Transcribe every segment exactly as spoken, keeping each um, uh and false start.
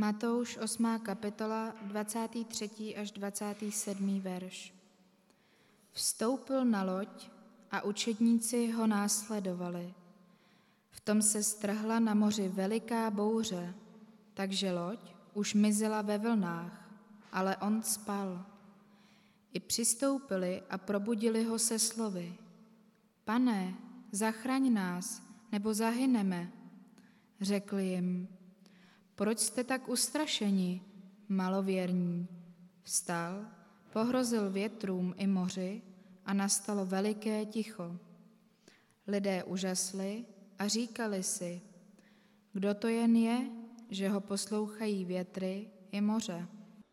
Matouš osmá kapitola, dvacátý třetí až dvacátý sedmý verš. Vstoupil na loď a učedníci ho následovali. V tom se strhla na moři veliká bouře, takže loď už mizela ve vlnách, ale on spal. I přistoupili a probudili ho se slovy: Pane, zachraň nás, nebo zahyneme. Řekl jim: Proč jste tak ustrašeni, malověrní? Vstal, pohrozil větrům i moři a nastalo veliké ticho. Lidé užasli a říkali si: Kdo to jen je, že ho poslouchají větry i moře?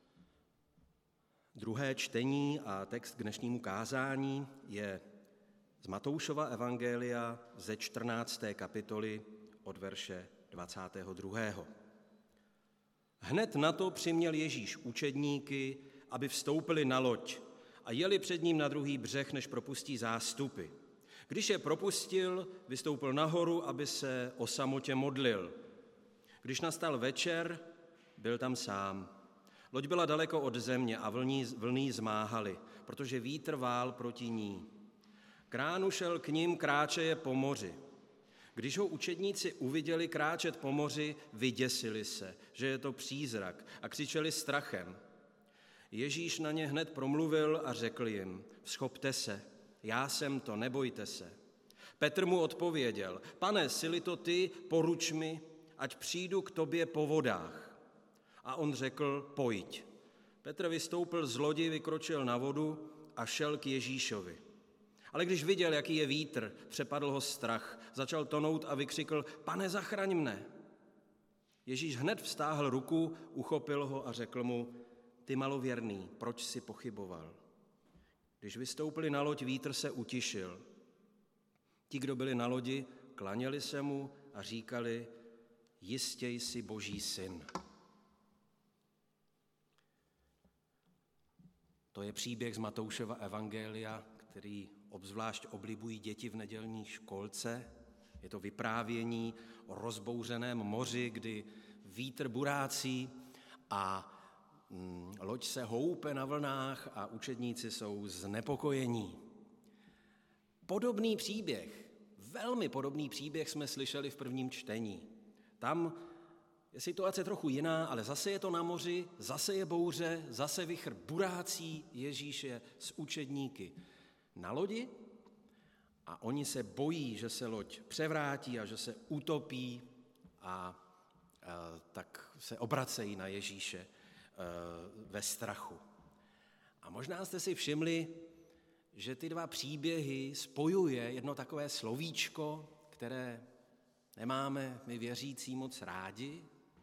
Druhé čtení a text k dnešnímu kázání je z Matoušova evangelia ze čtrnácté kapitoly od verše dvacátého druhého. Hned na to přiměl Ježíš učedníky, aby vstoupili na loď a jeli před ním na druhý břeh, než propustí zástupy. Když je propustil, vystoupil nahoru, aby se o samotě modlil. Když nastal večer, byl tam sám. Loď byla daleko od země a vlny, vlny zmáhaly, protože vítr vál proti ní. Kránu šel k ním kráčeje po moři. Když ho učedníci uviděli kráčet po moři, vyděsili se, že je to přízrak, a křičeli strachem. Ježíš na ně hned promluvil a řekl jim: Vzchopte se, já jsem to, nebojte se. Petr mu odpověděl: Pane, jsi-li to ty, poruč mi, ať přijdu k tobě po vodách. A on řekl: Pojď. Petr vystoupil z lodi, vykročil na vodu a šel k Ježíšovi. Ale když viděl, jaký je vítr, přepadl ho strach, začal tonout a vykřikl: Pane, zachraň mne. Ježíš hned vztáhl ruku, uchopil ho a řekl mu: Ty malověrný, proč jsi pochyboval? Když vystoupili na loď, vítr se utišil. Ti, kdo byli na lodi, klaněli se mu a říkali: Jistě jsi Boží syn. To je příběh z Matoušova evangelia, který obzvlášť oblibují děti v nedělní školce. Je to vyprávění o rozbouřeném moři, kdy vítr burácí a mm, loď se houpe na vlnách a učedníci jsou znepokojení. Podobný příběh, velmi podobný příběh jsme slyšeli v prvním čtení. Tam je situace trochu jiná, ale zase je to na moři, zase je bouře, zase vichr burácí, Ježíš je s učedníky na lodi a oni se bojí, že se loď převrátí a že se utopí a, a tak se obracejí na Ježíše a, ve strachu. A možná jste si všimli, že ty dva příběhy spojuje jedno takové slovíčko, které nemáme my věřící moc rádi,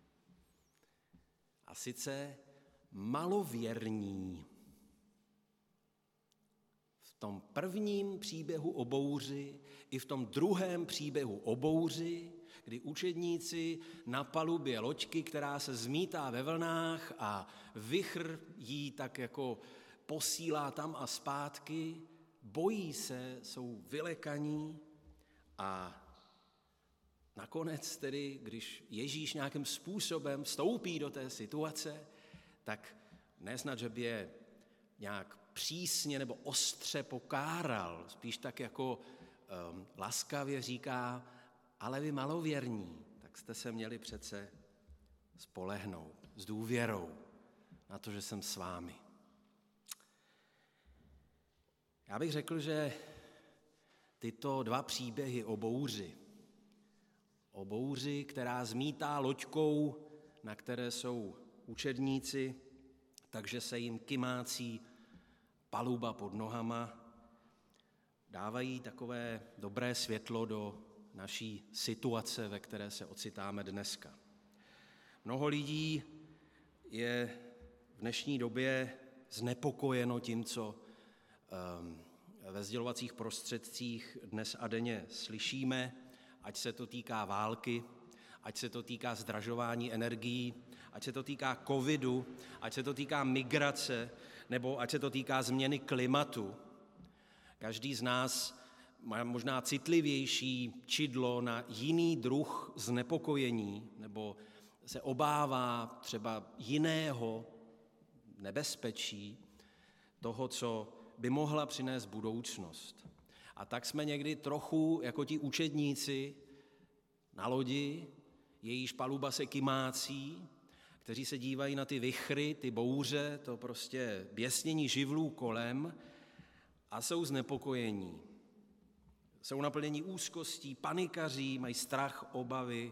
a sice malověrní. V tom prvním příběhu o bouři i v tom druhém příběhu o bouři, kdy učedníci na palubě loďky, která se zmítá ve vlnách a vichr jí tak jako posílá tam a zpátky, bojí se, jsou vylekaní a nakonec tedy, když Ježíš nějakým způsobem vstoupí do té situace, tak nesnad, že by je nějak přísně nebo ostře pokáral, spíš tak jako um, laskavě říká: ale vy malověrní, tak jste se měli přece spolehnout s důvěrou na to, že jsem s vámi. Já bych řekl, že tyto dva příběhy o bouři, o bouři, která zmítá loďkou, na které jsou učedníci, takže se jim kymácí paluba pod nohama, dávají takové dobré světlo do naší situace, ve které se ocitáme dneska. Mnoho lidí je v dnešní době znepokojeno tím, co um, ve sdělovacích prostředcích dnes a denně slyšíme, ať se to týká války, ať se to týká zdražování energií, ať se to týká covidu, ať se to týká migrace, nebo ať se to týká změny klimatu. Každý z nás má možná citlivější čidlo na jiný druh znepokojení nebo se obává třeba jiného nebezpečí, toho, co by mohla přinést budoucnost. A tak jsme někdy trochu jako ti učedníci na lodi, jejíž paluba se kymácí, kteří se dívají na ty vichry, ty bouře, to prostě běsnění živlů kolem a jsou znepokojení. Jsou naplnění úzkostí, panikaří, mají strach, obavy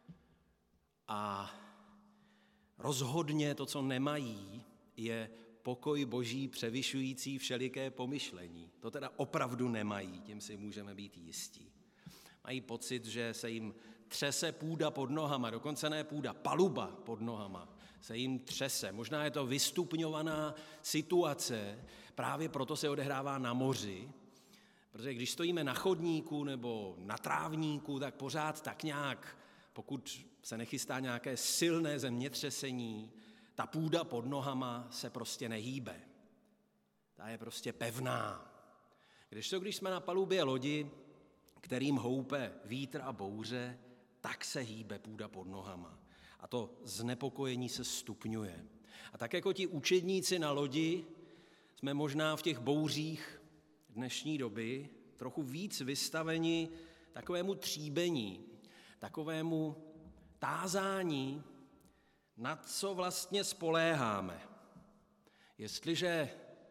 a rozhodně to, co nemají, je pokoj Boží převyšující všeliké pomyšlení. To teda opravdu nemají, tím si můžeme být jistí. Mají pocit, že se jim třese půda pod nohama, dokonce ne půda, paluba pod nohama se jim třese. Možná je to vystupňovaná situace, právě proto se odehrává na moři, protože když stojíme na chodníku nebo na trávníku, tak pořád tak nějak, pokud se nechystá nějaké silné zemětřesení, ta půda pod nohama se prostě nehýbe. Ta je prostě pevná. Když to, když jsme na palubě lodi, kterým houpe vítr a bouře, tak se hýbe půda pod nohama. A to znepokojení se stupňuje. A tak jako ti učedníci na lodi jsme možná v těch bouřích dnešní doby trochu víc vystaveni takovému tříbení, takovému tázání, na co vlastně spoléháme. Jestliže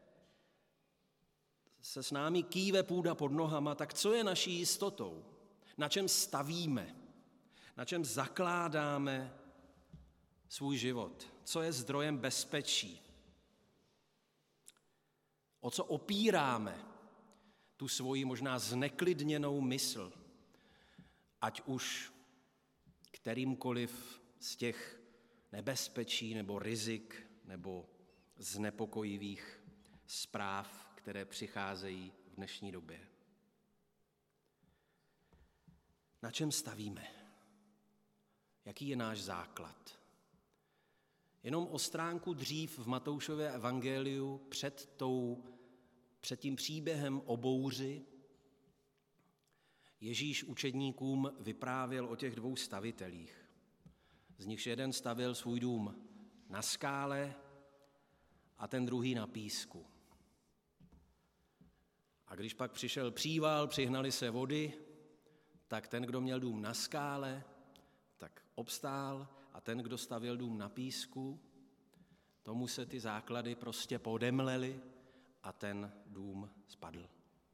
se s námi kýve půda pod nohama, tak co je naší jistotou? Na čem stavíme? Na čem zakládáme svůj život? Co je zdrojem bezpečí? O co opíráme tu svoji možná zneklidněnou mysl? Ať už kterýmkoliv z těch nebezpečí nebo rizik nebo znepokojivých zpráv, které přicházejí v dnešní době. Na čem stavíme? Jaký je náš základ? Jenom o stránku dřív v Matoušově evangeliu před, tou, před tím příběhem o bouři Ježíš učedníkům vyprávěl o těch dvou stavitelích. Z nichž jeden stavil svůj dům na skále a ten druhý na písku. A když pak přišel příval, přihnali se vody, tak ten, kdo měl dům na skále, tak obstál a ten, kdo stavěl dům na písku, tomu se ty základy prostě podemlely a ten dům spadl.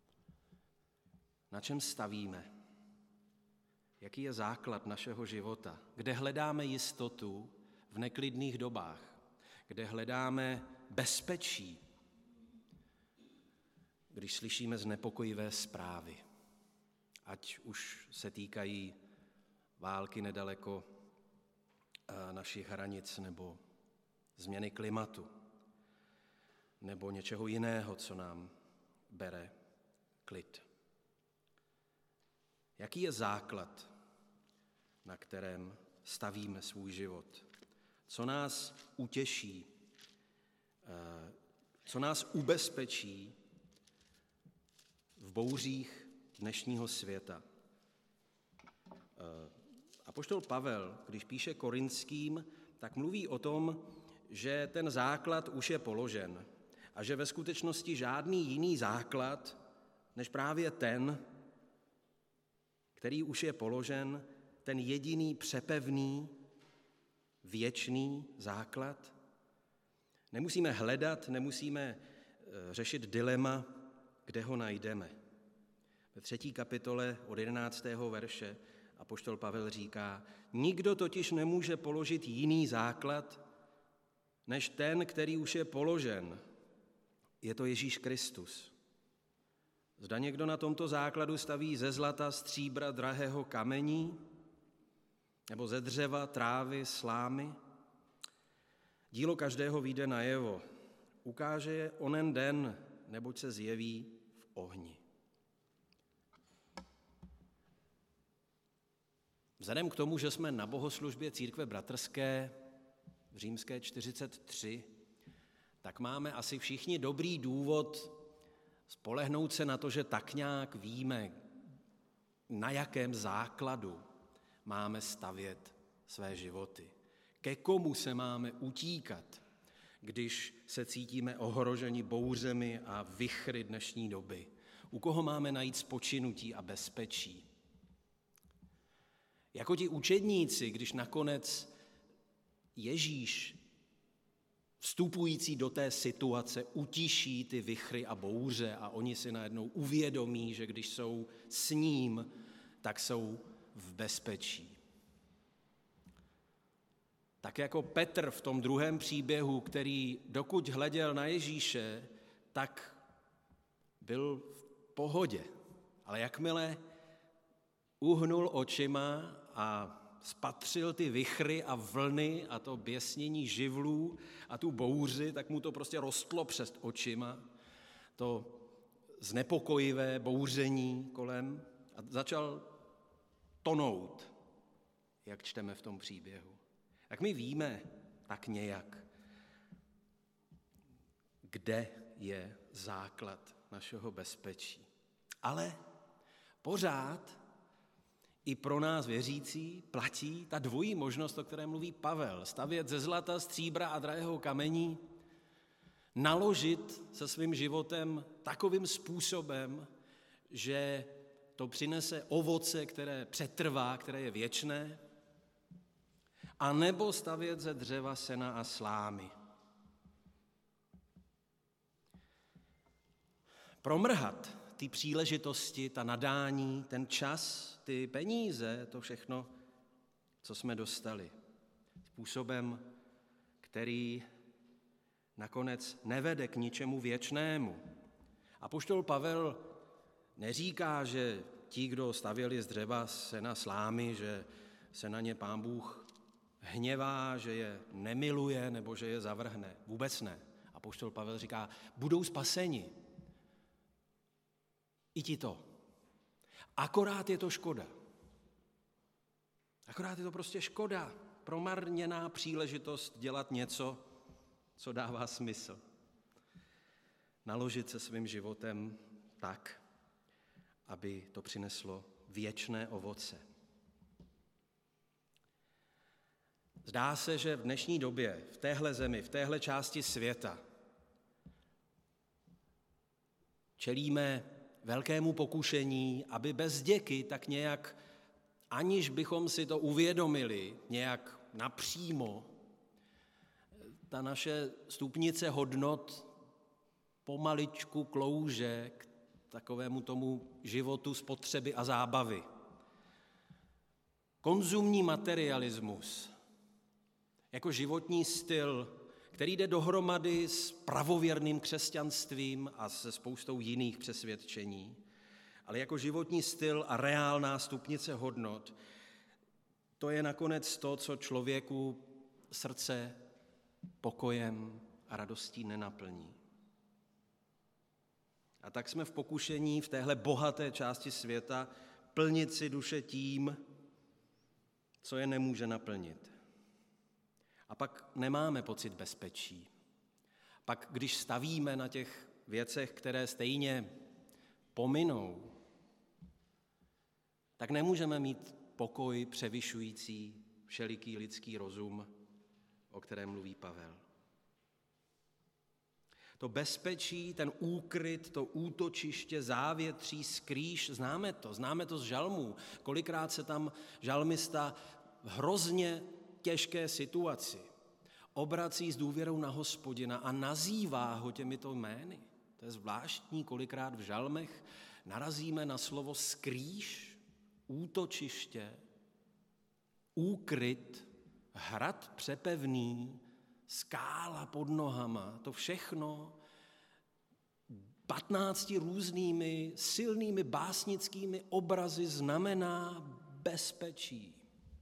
Na čem stavíme? Jaký je základ našeho života? Kde hledáme jistotu v neklidných dobách? Kde hledáme bezpečí, když slyšíme znepokojivé zprávy? Ať už se týkají války nedaleko našich hranic nebo změny klimatu nebo něčeho jiného, co nám bere klid. Jaký je základ, na kterém stavíme svůj život? Co nás utěší? Co nás ubezpečí v bouřích dnešního světa? Apoštol Pavel, když píše Korinským, tak mluví o tom, že ten základ už je položen a že ve skutečnosti žádný jiný základ, než právě ten, který už je položen, ten jediný přepevný, věčný základ. Nemusíme hledat, nemusíme řešit dilema, kde ho najdeme. Ve třetí kapitole od jedenáctého verše apoštol Pavel říká, nikdo totiž nemůže položit jiný základ, než ten, který už je položen. Je to Ježíš Kristus. Zda někdo na tomto základu staví ze zlata, stříbra, drahého kamení, nebo ze dřeva, trávy, slámy. Dílo každého vyjde najevo. Ukáže je onen den, neboť se zjeví v ohni. Vzhledem k tomu, že jsme na bohoslužbě Církve bratrské v Římské čtyřicet tři, tak máme asi všichni dobrý důvod spolehnout se na to, že tak nějak víme, na jakém základu máme stavět své životy. Ke komu se máme utíkat, když se cítíme ohroženi bouřemi a vichry dnešní doby? U koho máme najít spočinutí a bezpečí? Jako ti učedníci, když nakonec Ježíš, vstupující do té situace, utiší ty vichry a bouře a oni si najednou uvědomí, že když jsou s ním, tak jsou v bezpečí. Tak jako Petr v tom druhém příběhu, který dokud hleděl na Ježíše, tak byl v pohodě. Ale jakmile uhnul očima a spatřil ty vichry a vlny a to běsnění živlů a tu bouři, tak mu to prostě rostlo před očima, to znepokojivé bouření kolem a začal tonout, jak čteme v tom příběhu. Jak my víme, tak nějak, kde je základ našeho bezpečí. Ale pořád i pro nás věřící platí ta dvojí možnost, o které mluví Pavel. Stavět ze zlata, stříbra a drahého kamení, naložit se svým životem takovým způsobem, že to přinese ovoce, které přetrvá, které je věčné, a nebo stavět ze dřeva, sena a slámy. Promrhat ty příležitosti, ta nadání, ten čas, ty peníze, to všechno, co jsme dostali. Způsobem, který nakonec nevede k ničemu věčnému. Apoštol Pavel neříká, že ti, kdo stavěli z dřeva, sena, slámy, že se na ně Pán Bůh hněvá, že je nemiluje nebo že je zavrhne. Vůbec ne. Apoštol Pavel říká, budou spaseni. I ti to. Akorát je to škoda. Akorát je to prostě škoda. Promarněná příležitost dělat něco, co dává smysl. Naložit se svým životem tak, aby to přineslo věčné ovoce. Zdá se, že v dnešní době, v téhle zemi, v téhle části světa čelíme velkému pokušení, aby bez děky tak nějak, aniž bychom si to uvědomili, nějak napřímo, ta naše stupnice hodnot pomaličku klouže k takovému tomu životu spotřeby a zábavy. Konzumní materialismus jako životní styl, který jde dohromady s pravověrným křesťanstvím a se spoustou jiných přesvědčení, ale jako životní styl a reálná stupnice hodnot, to je nakonec to, co člověku srdce pokojem a radostí nenaplní. A tak jsme v pokušení v téhle bohaté části světa plnit si duše tím, co je nemůže naplnit. A pak nemáme pocit bezpečí. Pak, když stavíme na těch věcech, které stejně pominou, tak nemůžeme mít pokoj převyšující všeliký lidský rozum, o kterém mluví Pavel. To bezpečí, ten úkryt, to útočiště, závětří, skrýš, známe to, známe to z žalmů. Kolikrát se tam žalmista v hrozně těžké situaci obrací s důvěrou na Hospodina a nazývá ho těmito jmény. To je zvláštní, kolikrát v žalmech narazíme na slovo skrýš, útočiště, úkryt, hrad přepevný, skála pod nohama, to všechno patnácti různými silnými básnickými obrazy znamená bezpečí.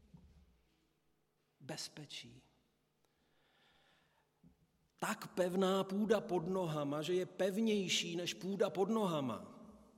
Bezpečí. Tak pevná půda pod nohama, že je pevnější než půda pod nohama.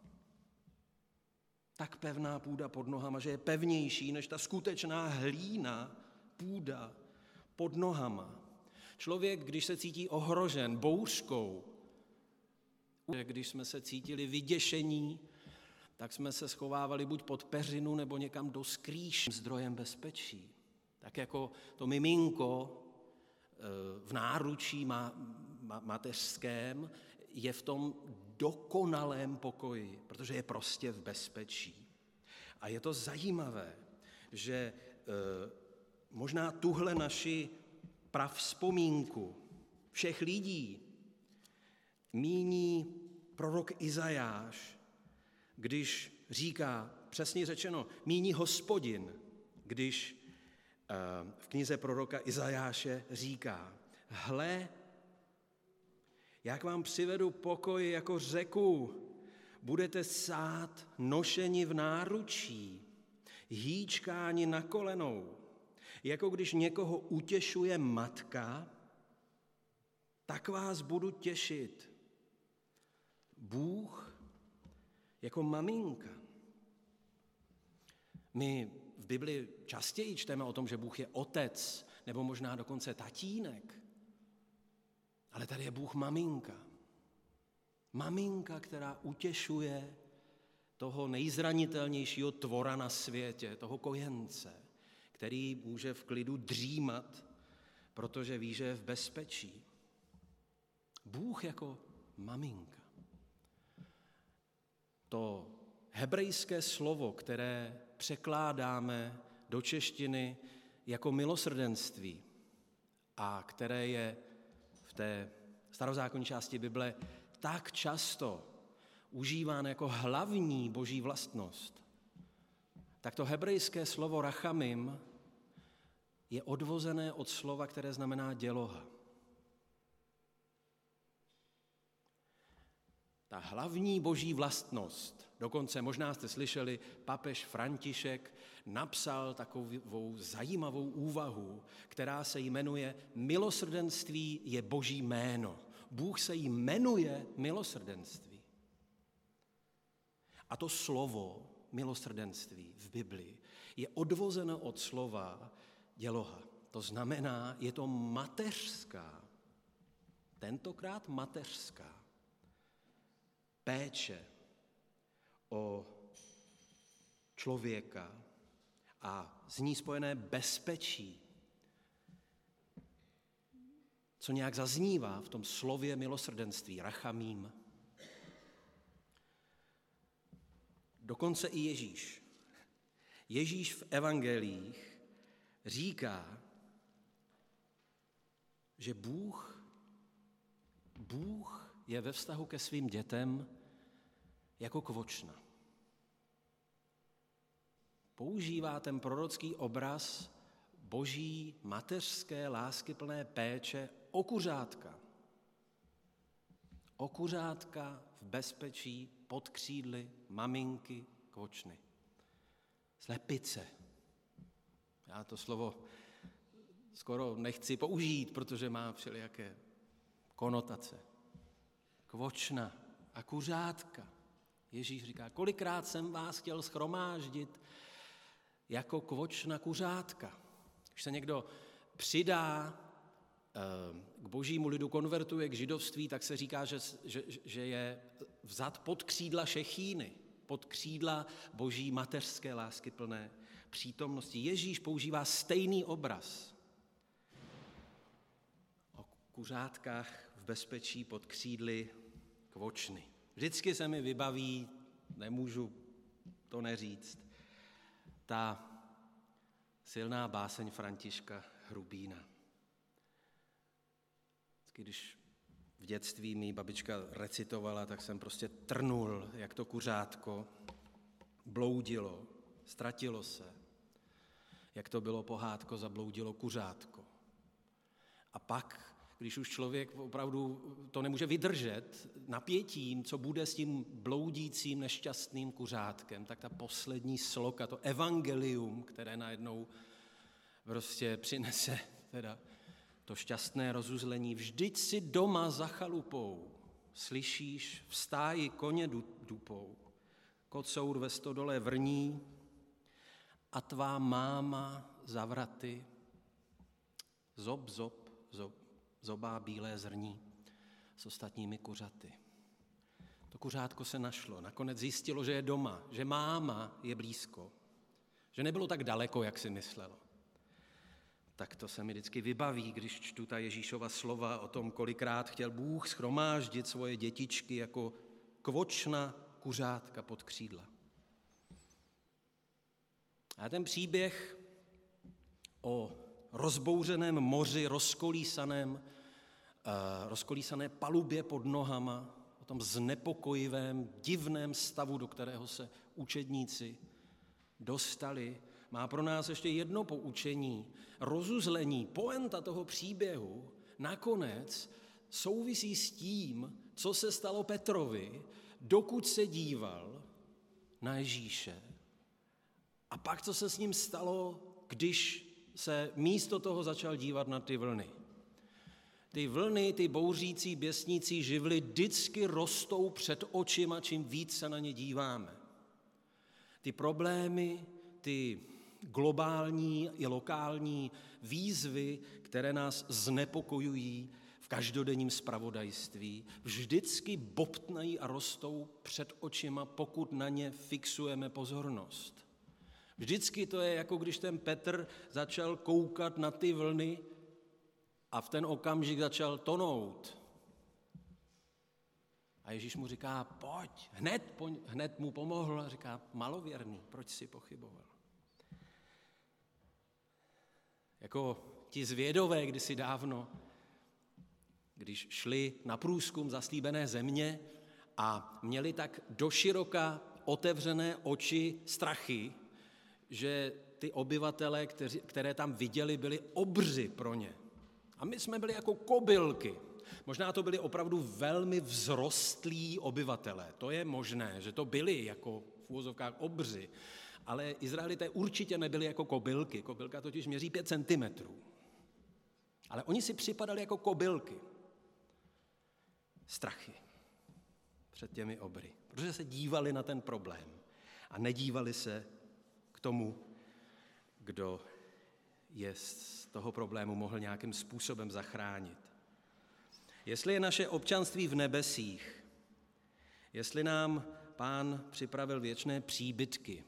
Tak pevná půda pod nohama, že je pevnější než ta skutečná hlína půda pod nohama. Člověk, když se cítí ohrožen bouřkou, když jsme se cítili vyděšení, tak jsme se schovávali buď pod peřinu, nebo někam do skrýš zdrojem bezpečí. Tak jako to miminko v náručí mateřském je v tom dokonalém pokoji, protože je prostě v bezpečí. A je to zajímavé, že možná tuhle naši pravzpomínku všech lidí míní prorok Izajáš, když říká, přesně řečeno, míní Hospodin, když v knize proroka Izajáše říká, hle, jak vám přivedu pokoj jako řeku, budete sát nošeni v náručí, hýčkáni na kolenou, jako když někoho utěšuje matka, tak vás budu těšit. Bůh jako maminka. My v Bibli častěji čteme o tom, že Bůh je otec, nebo možná dokonce tatínek. Ale tady je Bůh maminka. Maminka, která utěšuje toho nejzranitelnějšího tvora na světě, toho kojence, který může v klidu dřímat, protože ví, že je v bezpečí. Bůh jako maminka. To hebrejské slovo, které překládáme do češtiny jako milosrdenství a které je v té starozákonní části Bible tak často užíváno jako hlavní boží vlastnost, tak to hebrejské slovo rachamim je odvozené od slova, které znamená děloha. Ta hlavní boží vlastnost, dokonce možná jste slyšeli, papež František napsal takovou zajímavou úvahu, která se jmenuje Milosrdenství je boží jméno. Bůh se jmenuje milosrdenství. A to slovo milosrdenství v Biblii je odvozeno od slova děloha. To znamená, je to mateřská, tentokrát mateřská péče o člověka a s ní spojené bezpečí, co nějak zaznívá v tom slově milosrdenství, rachamím. Dokonce i Ježíš. Ježíš v evangelích říká, že Bůh, Bůh je ve vztahu ke svým dětem jako kvočna. Používá ten prorocký obraz boží mateřské láskyplné péče o kuřátka. O kuřátka v bezpečí pod křídly maminky kvočny. Slepice. Já to slovo skoro nechci použít, protože má všelijaké konotace. Kvočna a kuřátka. Ježíš říká, kolikrát jsem vás chtěl shromáždit jako kvočna kuřátka. Když se někdo přidá k božímu lidu, konvertuje k židovství, tak se říká, že, že, že je vzat pod křídla šechíny, pod křídla boží mateřské láskyplné přítomnosti. Ježíš používá stejný obraz o kuřátkách v bezpečí pod křídly kvočny. Vždycky se mi vybaví, nemůžu to neříct, ta silná báseň Františka Hrubína. Když v dětství mý babička recitovala, tak jsem prostě trnul, jak to kuřátko bloudilo, ztratilo se. Jak to bylo pohádko, zabloudilo kuřátko. A pak, když už člověk opravdu to nemůže vydržet napětím, co bude s tím bloudícím nešťastným kuřátkem, tak ta poslední sloka, to evangelium, které najednou prostě přinese teda to šťastné rozuzlení. Vždyť si doma za chalupou slyšíš v stáji koně dupou, kocour ve stodole vrní a tvá máma za vraty zob, zob, zob, zobá bílé zrní s ostatními kuřaty. To kuřátko se našlo. Nakonec zjistilo, že je doma, že máma je blízko, že nebylo tak daleko, jak si myslelo. tak to se mi vždycky vybaví, když čtu ta Ježíšova slova o tom, kolikrát chtěl Bůh shromáždit svoje dětičky jako kvočna kuřátka pod křídla. A ten příběh o rozbouřeném moři, rozkolísaném, uh, rozkolísané palubě pod nohama, o tom znepokojivém, divném stavu, do kterého se učedníci dostali, má pro nás ještě jedno poučení. Rozuzlení, poenta toho příběhu nakonec souvisí s tím, co se stalo Petrovi, dokud se díval na Ježíše. A pak, co se s ním stalo, když se místo toho začal dívat na ty vlny. Ty vlny, ty bouřící, běsnící živly vždycky rostou před očima, čím víc se na ně díváme. Ty problémy, ty globální i lokální výzvy, které nás znepokojují v každodenním zpravodajství, vždycky bobtnají a rostou před očima, pokud na ně fixujeme pozornost. Vždycky to je, jako když ten Petr začal koukat na ty vlny a v ten okamžik začal tonout. A Ježíš mu říká, pojď, hned, hned mu pomohl a říká, malověrný, proč si pochyboval? Jako ti zvědové kdysi dávno, když šli na průzkum zaslíbené země a měli tak doširoka otevřené oči strachy, že ty obyvatele, kteři, které tam viděli, byli obři pro ně. A my jsme byli jako kobylky. Možná to byli opravdu velmi vzrostlí obyvatelé. To je možné, že to byli jako v úvozovkách obři. Ale Izraelité určitě nebyli jako kobylky. Kobylka totiž měří pět centimetrů. Ale oni si připadali jako kobylky. Strachy před těmi obry. Protože se dívali na ten problém. A nedívali se k tomu, kdo je z toho problému mohl nějakým způsobem zachránit. Jestli je naše občanství v nebesích, jestli nám Pán připravil věčné příbytky,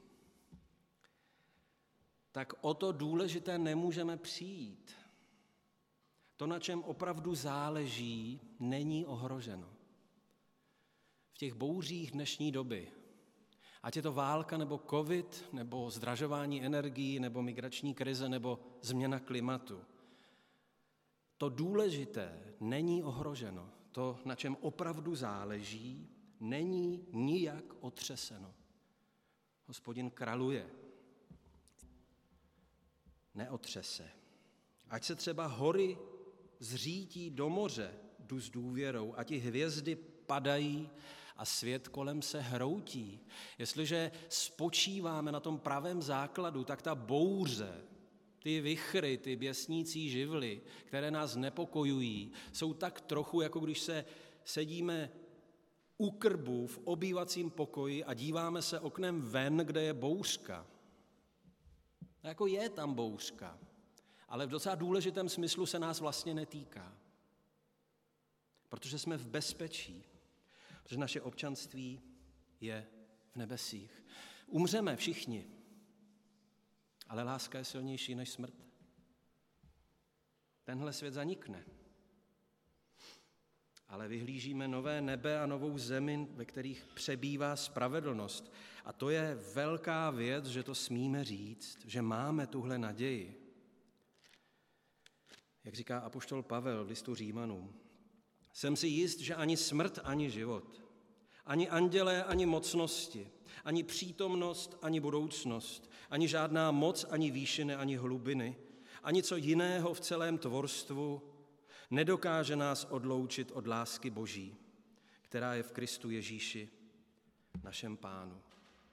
tak o to důležité nemůžeme přijít. To, na čem opravdu záleží, není ohroženo. V těch bouřích dnešní doby, ať je to válka, nebo covid, nebo zdražování energií, nebo migrační krize, nebo změna klimatu, to důležité není ohroženo. To, na čem opravdu záleží, není nijak otřeseno. Hospodin králuje. Neotřese. Ať se třeba hory zřítí do moře, jdu s důvěrou, ať i hvězdy padají a svět kolem se hroutí. Jestliže spočíváme na tom pravém základu, tak ta bouře, ty vichry, ty běsnící živly, které nás nepokojují, jsou tak trochu, jako když se sedíme u krbu v obývacím pokoji a díváme se oknem ven, kde je bouřka. A jako je tam bouřka, ale v docela důležitém smyslu se nás vlastně netýká. Protože jsme v bezpečí, protože naše občanství je v nebesích. Umřeme všichni, ale láska je silnější než smrt. Tenhle svět zanikne, ale vyhlížíme nové nebe a novou zemi, ve kterých přebývá spravedlnost. A to je velká věc, že to smíme říct, že máme tuhle naději. Jak říká apoštol Pavel v listu Římanům, jsem si jist, že ani smrt, ani život, ani andělé, ani mocnosti, ani přítomnost, ani budoucnost, ani žádná moc, ani výšiny, ani hlubiny, ani co jiného v celém tvorstvu nedokáže nás odloučit od lásky Boží, která je v Kristu Ježíši, našem Pánu.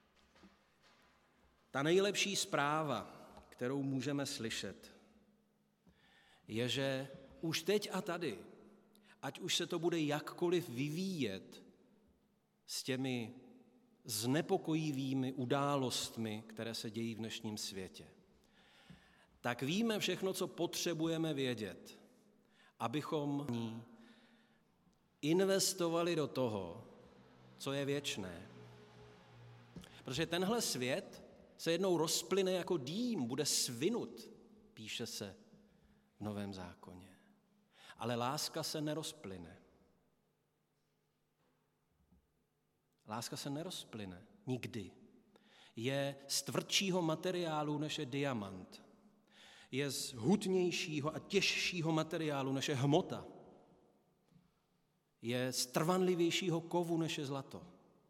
Ta nejlepší zpráva, kterou můžeme slyšet, je, že už teď a tady, ať už se to bude jakkoliv vyvíjet s těmi znepokojivými událostmi, které se dějí v dnešním světě, tak víme všechno, co potřebujeme vědět, abychom investovali do toho, co je věčné. Protože tenhle svět se jednou rozplyne jako dým, bude svinut, píše se v Novém zákoně. Ale láska se nerozplyne. Láska se nerozplyne nikdy. Je z tvrdšího materiálu, než je diamant. Je z hutnějšího a těžšího materiálu, než je hmota. Je z trvanlivějšího kovu, než je zlato.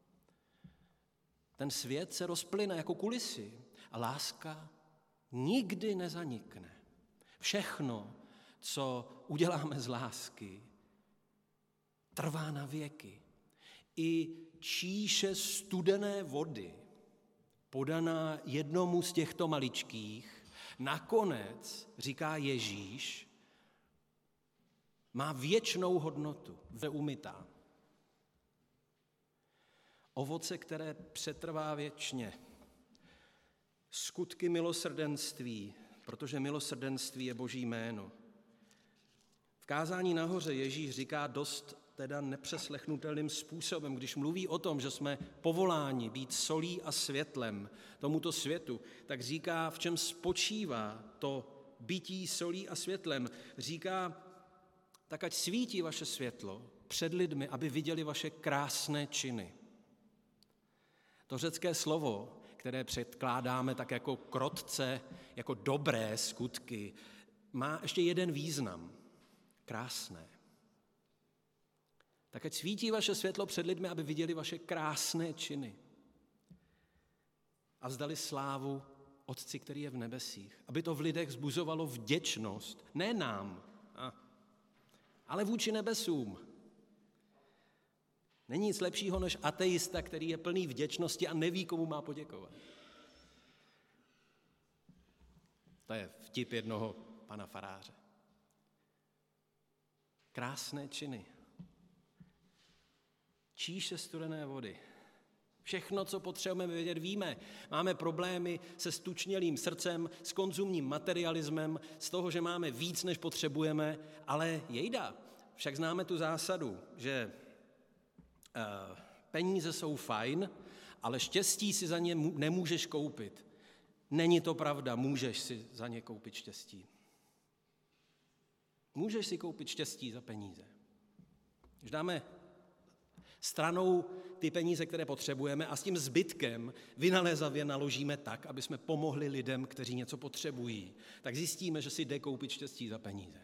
Ten svět se rozplyne jako kulisy a láska nikdy nezanikne. Všechno, co uděláme z lásky, trvá na věky. I číše studené vody, podaná jednomu z těchto maličkých, nakonec, říká Ježíš, má věčnou hodnotu, neumytá. Ovoce, které přetrvá věčně. Skutky milosrdenství, protože milosrdenství je Boží jméno. V kázání nahoře Ježíš říká dost teda nepřeslechnutelným způsobem, když mluví o tom, že jsme povoláni být solí a světlem tomuto světu, tak říká, v čem spočívá to bytí solí a světlem. Říká, tak ať svítí vaše světlo před lidmi, aby viděli vaše krásné činy. To řecké slovo, které předkládáme tak jako krotce, jako dobré skutky, má ještě jeden význam. Krásné. Tak ať svítí vaše světlo před lidmi, aby viděli vaše krásné činy a vzdali slávu Otci, který je v nebesích. Aby to v lidech vzbuzovalo vděčnost, ne nám, ale vůči nebesům. Není nic lepšího než ateista, který je plný vděčnosti a neví, komu má poděkovat. To je vtip jednoho pana faráře. Krásné činy. Číše studené vody. Všechno, co potřebujeme vědět, víme. Máme problémy se stučnělým srdcem, s konzumním materialismem, z toho, že máme víc, než potřebujeme, ale jejda. Však známe tu zásadu, že uh, peníze jsou fajn, ale štěstí si za ně nemůžeš koupit. Není to pravda, můžeš si za ně koupit štěstí. Můžeš si koupit štěstí za peníze. Když dáme stranou ty peníze, které potřebujeme a s tím zbytkem vynalézavě naložíme tak, aby jsme pomohli lidem, kteří něco potřebují, tak zjistíme, že si jde koupit štěstí za peníze.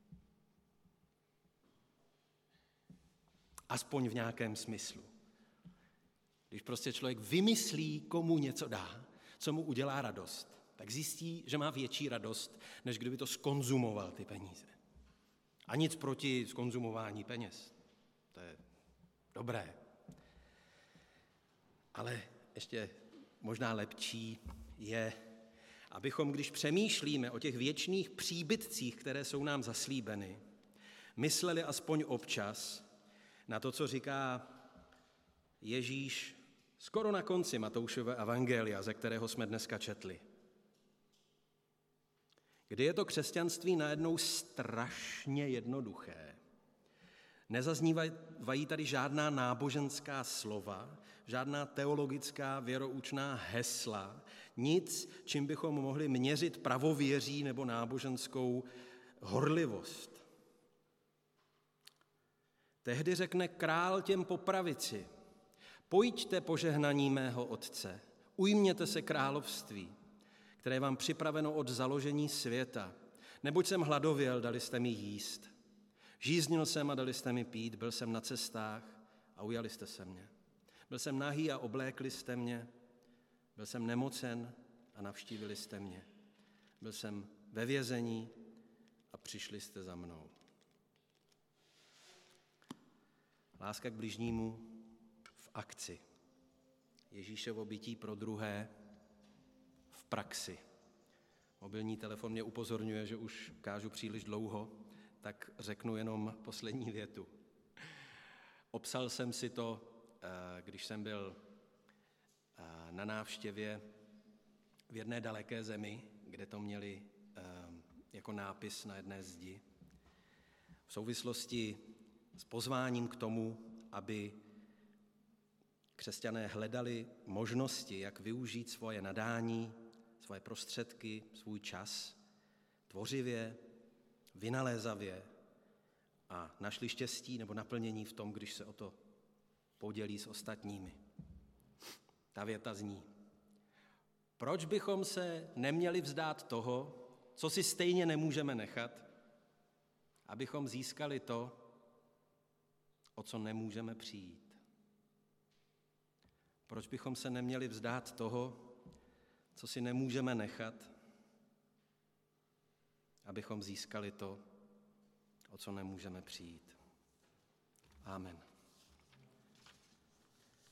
Aspoň v nějakém smyslu. Když prostě člověk vymyslí, komu něco dá, co mu udělá radost, tak zjistí, že má větší radost, než kdyby to skonzumoval ty peníze. A nic proti skonzumování peněz. To je dobré. Ale ještě možná lepší je, abychom, když přemýšlíme o těch věčných příbytcích, které jsou nám zaslíbeny, mysleli aspoň občas na to, co říká Ježíš skoro na konci Matoušova evangelia, ze kterého jsme dneska četli. Kdy je to křesťanství najednou strašně jednoduché. Nezaznívají tady žádná náboženská slova, žádná teologická věroučná hesla, nic, čím bychom mohli měřit pravověří nebo náboženskou horlivost. Tehdy řekne král těm po pravici: pojďte požehnaní mého Otce, ujměte se království, které je vám připraveno od založení světa. Neboť jsem hladověl, dali jste mi jíst. Žíznil jsem a dali jste mi pít, byl jsem na cestách a ujali jste se mě. Byl jsem nahý a oblékli jste mě, byl jsem nemocen a navštívili jste mě. Byl jsem ve vězení a přišli jste za mnou. Láska k bližnímu v akci. Ježíšovo bytí pro druhé v praxi. Mobilní telefon mě upozorňuje, že už kážu příliš dlouho, tak řeknu jenom poslední větu. Obsal jsem si to, když jsem byl na návštěvě v jedné daleké zemi, kde to měli jako nápis na jedné zdi. V souvislosti s pozváním k tomu, aby křesťané hledali možnosti, jak využít svoje nadání, svoje prostředky, svůj čas tvořivě vynalézavě a našli štěstí nebo naplnění v tom, když se o to podělí s ostatními. Ta věta zní: proč bychom se neměli vzdát toho, co si stejně nemůžeme nechat, abychom získali to, o co nemůžeme přijít? Proč bychom se neměli vzdát toho, co si nemůžeme nechat, abychom získali to, o co nemůžeme přijít? Amen.